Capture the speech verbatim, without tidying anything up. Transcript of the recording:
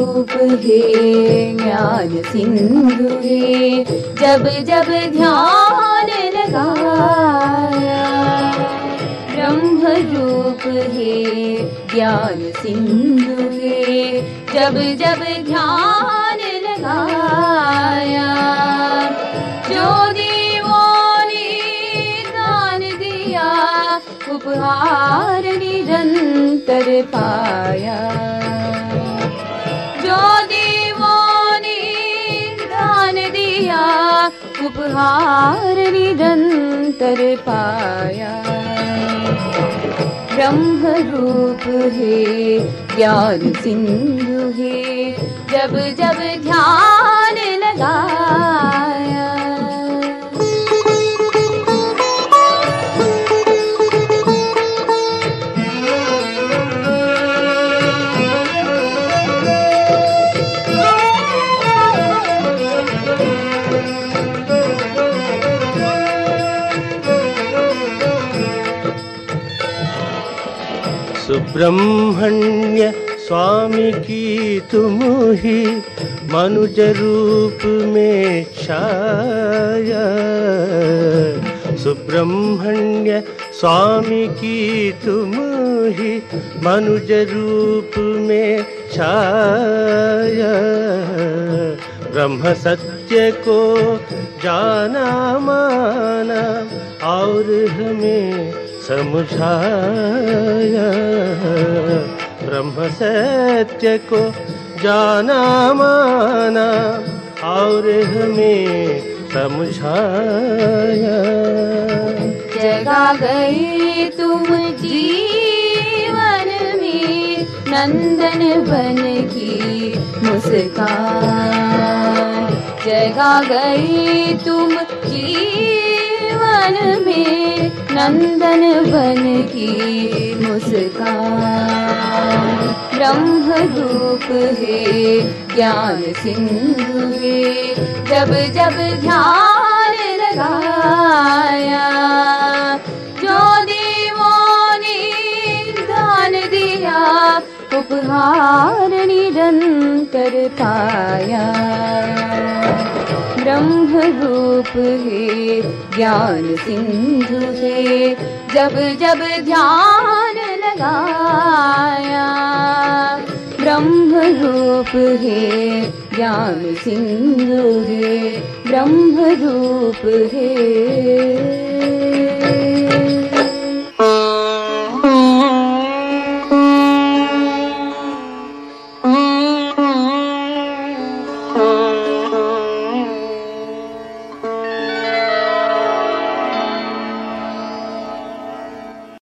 रूप है ज्ञान सिंधु है, जब जब ध्यान लगाया। ब्रह्म रूप है ज्ञान सिंधु है, जब जब ध्यान लगाया। जो देवों ने दान दिया उपहार निरंतर पाया। जो देवों ने दान दिया उपहार निरंतर पाया। ब्रह्म रूप है ज्ञान सिंधु है, जब जब ध्यान लगाया। सुब्रह्मण्य स्वामी की तुम ही मनुज रूप में छाया। सुब्रह्मण्य स्वामी की तुम ही मनुज रूप में छाया। ब्रह्म सत्य को जाना माना और हमें समझाया। ब्रह्म सत्य को जाना माना और हमें समझाया। जगा गए तुम जीवन में नंदन बन की मुस्कान। जगा गए तुम जीवन में नंदन बन की मुस्कान। ब्रह्म रूप है ज्ञान सिंधु है, जब जब ध्यान लगाया। जो देवों ने दान दिया उपहार निरंतर पाया। ब्रह्म रूप है ज्ञान सिंधु है, जब जब ध्यान लगाया। ब्रह्म रूप है ज्ञान सिंधु है, ब्रह्म रूप है।